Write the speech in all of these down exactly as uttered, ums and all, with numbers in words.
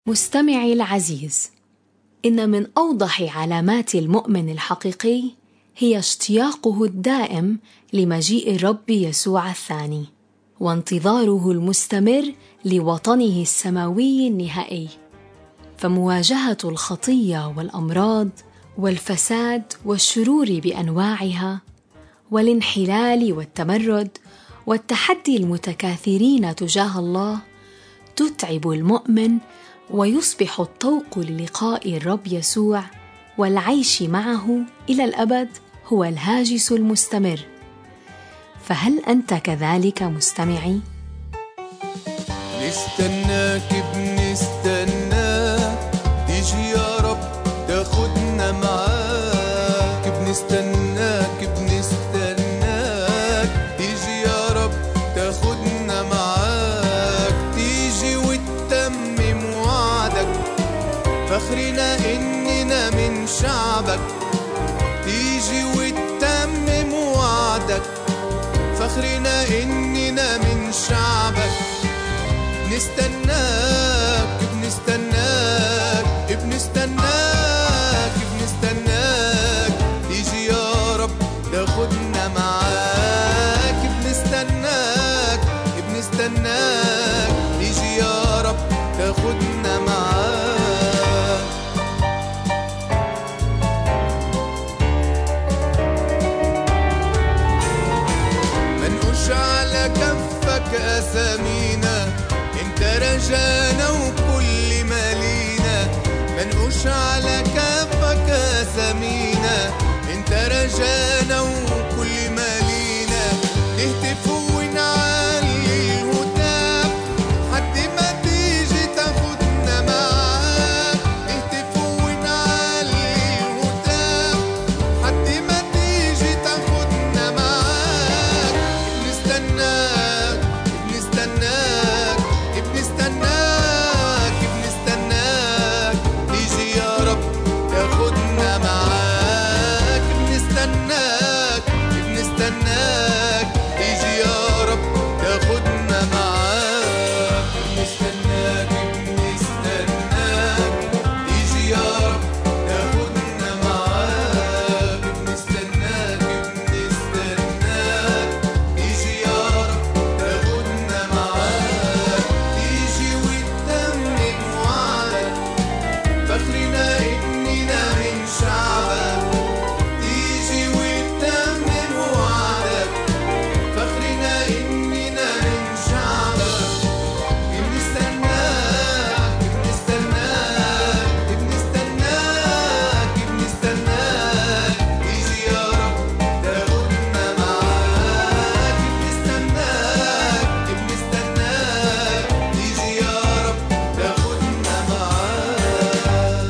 مستمعي العزيز، إن من أوضح علامات المؤمن الحقيقي هي اشتياقه الدائم لمجيء الرب يسوع الثاني، وانتظاره المستمر لوطنه السماوي النهائي. فمواجهة الخطية والأمراض والفساد والشرور بأنواعها والانحلال والتمرد والتحدي المتكاثرين تجاه الله تتعب المؤمن، ويصبح الطوق للقاء الرب يسوع والعيش معه إلى الأبد هو الهاجس المستمر. فهل أنت كذلك مستمعي؟ نستناك بنستناك تيجي يا رب تاخدنا معاك، بنستناك بنستناك تيجي يا رب تاخدنا معاك، تيجي وتتمم وعدك، فخرنا إننا من شعبك، تيجي وتتمم وعدك، فخرنا إننا من شعبك. بنستناك بنستناك بنستناك بنستناك تيجي يا رب تاخدنا معاك، بنستناك بنستناك تيجي يا رب تاخدنا معاك. منقوش على كفك أسامينا، انت رجانا وكل مالينا، منقوش على كفك أسامينا، انت رجانا وكل مالينا، نهتف ونعلي الهتاف حد ما تيجي تاخدنا معاك، نهتف ونعلي الهتاف حد ما تيجي تاخدنا معاك. بنستناك بنستناك بنستناك بنستناك تيجي يا رب تاخدنا معاك، بنستناك بنستناك تيجي يا رب تاخدنا معاك، بنستناك بنستناك تيجي يا رب تاخدنا معاك، بنستناك بنستناك تيجي يا رب تاخدنا معاك، تيجي وتتمم وعدك، فخرنا إننا من شعبك، تيجي وتتمم وعدك، فخرنا إننا من شعبك. بنستناك بنستناك بنستناك بنستناك تيجي يا رب تاخدنا معاك، بنستناك بنستناك تيجي يا رب تاخدنا معاك.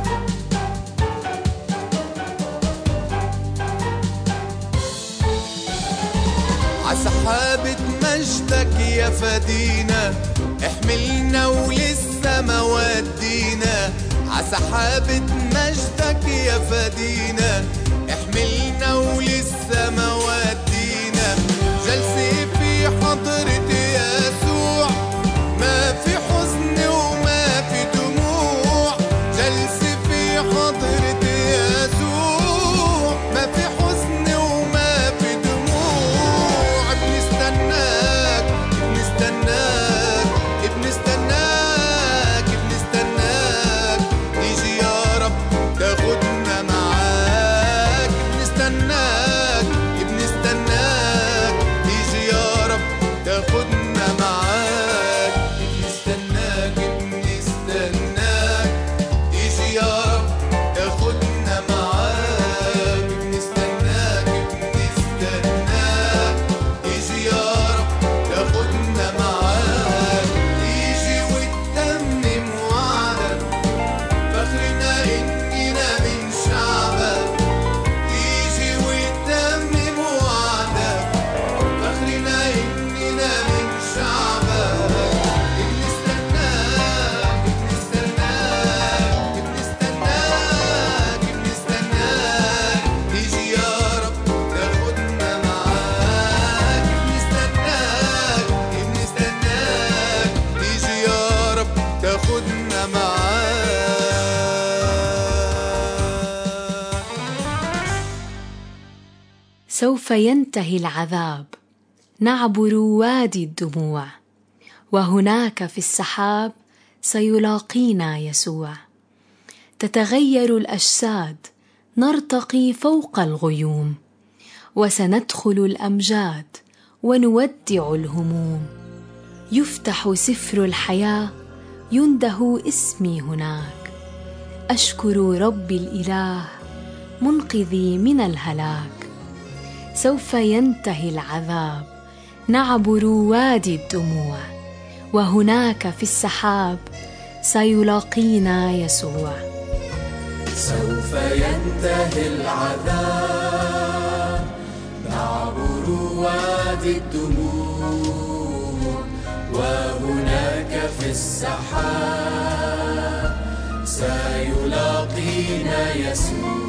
عسحابة مجدك يا فدينا، احملنا وللسما ودينا، عسحابة مجدك يا فدينا، احملنا وللسما ودينا، جلسي في حضرة يسوع ما في حزن وما في دموع، جلسي في حضرة يسوع ما في حزن وما في دموع. بنستناك بنستناك بنستناك بنستناك تيجي يا رب تاخدنا معاك، بنستناك بنستناك تيجي يا رب تاخدنا سوف ينتهي العذاب، نعبر وادي الدموع، وهناك في السحاب سيلاقينا يسوع. تتغير الأجساد، نرتقي فوق الغيوم، وسندخل الأمجاد ونودع الهموم. يفتح سفر الحياة، ينده اسمي هناك. أشكر ربي الإله منقذي من الهلاك. سوف ينتهي العذاب، نعبر وادي الدموع، وهناك في السحاب سيلاقينا يسوع. سوف ينتهي العذاب، نعبر وادي الدموع، وهناك في السحاب سيلاقينا يسوع.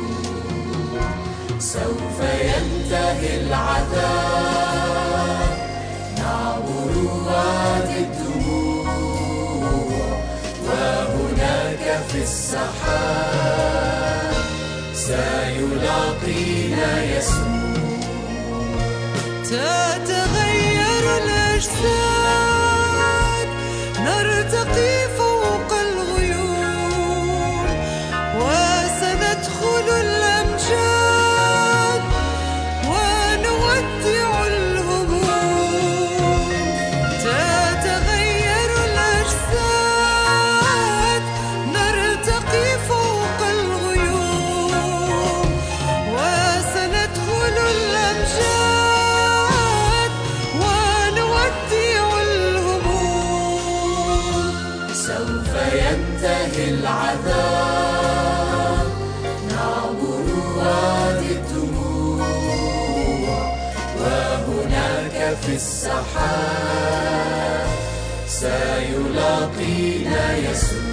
سوف ينتهي العذاب، نعبر وادي الدموع، وهناك في السحاب سيلاقينا يسوع. تتغير الأجساد، نرتقي فوق الغيوم، وسندخل الأمجاد ونودع الهموم. تتغير الأجساد، نرتقي فوق الغيوم، وسندخل الأمجاد ونودع الهموم. سوف ينتهي العذاب، نعبر وادي الدموع، وهناك في السحاب سيلاقينا يسوع.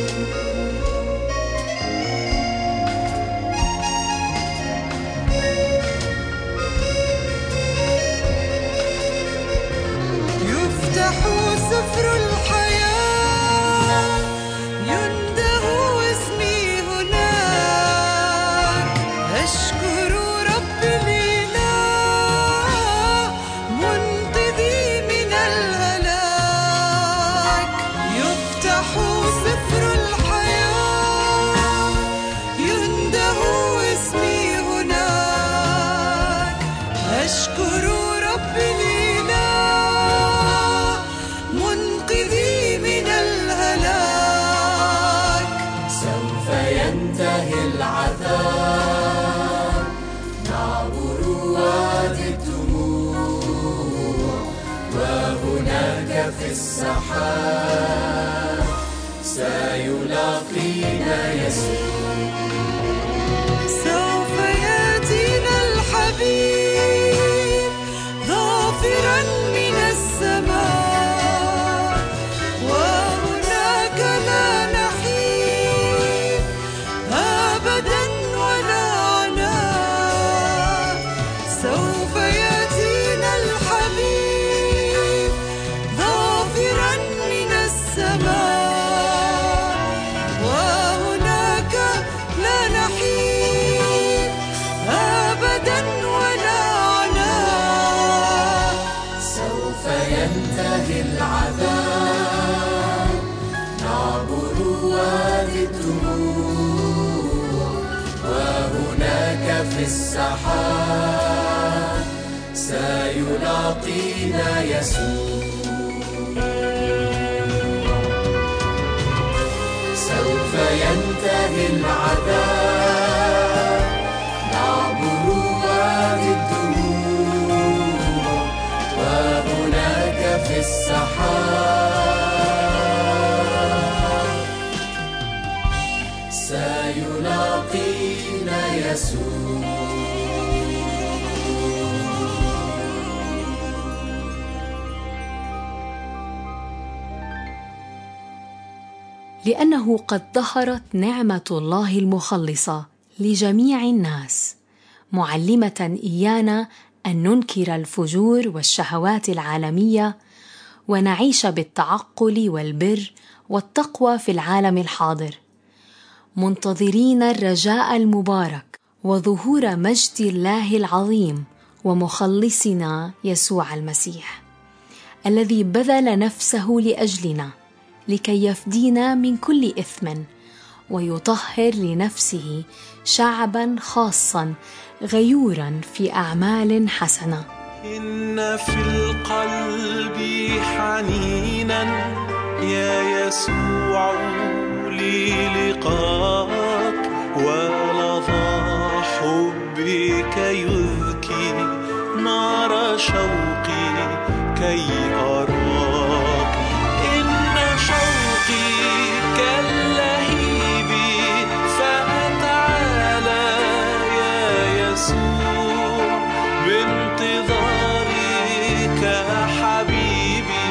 يفتح سفر الحياة، ينده اسمي هناك. أشكر ربي الإله منقذي من الهلاك. يفتح سفر الحياة، ينده اسمي هناك. أشكر ربي الإله منقذي من الهلاك. سوف ينتهي العذاب، نعبر وادي الدموع، وهناك في السحاب سيلاقينا يسوع. سوف يأتينا الحبيب ظافرا من السماء، وهناك لا نحيد أبدا ولا عناء. سوف يأتينا الحبيب ظافرا من السماء، وهناك لا نحيد أبدا ولا عناء. سوف ينتهي العذاب، نعبر وادي الدموع، وهناك في السحاب سيلاقينا يسوع. سوف ينتهي العذاب، نعبر وادي الدموع، وهناك في السحاب سيلاقينا يسوع. لأنه قد ظهرت نعمة الله المخلصة لجميع الناس، معلمة إيانا أن ننكر الفجور والشهوات العالمية، ونعيش بالتعقل والبر والتقوى في العالم الحاضر، منتظرين الرجاء المبارك وظهور مجد الله العظيم ومخلصنا يسوع المسيح، الذي بذل نفسه لأجلنا لكي يفدينا من كل إثم ويطهر لنفسه شعبا خاصا غيورا في أعمال حسنة. إن في القلب حنينا يا يسوع للقاك، ولظى حبك يذكي نار شوقي كي أراك. إن شوقي كاللهيب فتعالى يا يسوع، بانتظارك حبيبي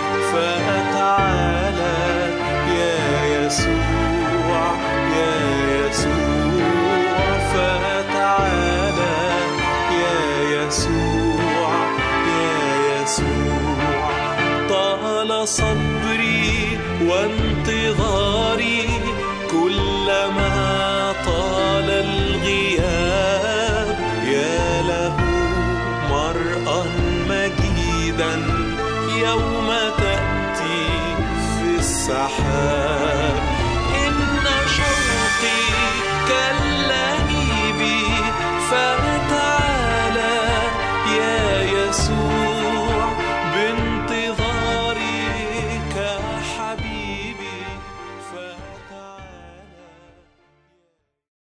فتعالى يا يسوع، يا يسوع فتعالى يا يسوع، يا يسوع. طال صبري وانتظاري كلما طال الغياب، يا له مرءا مجيدا يوم تأتي في السحاب.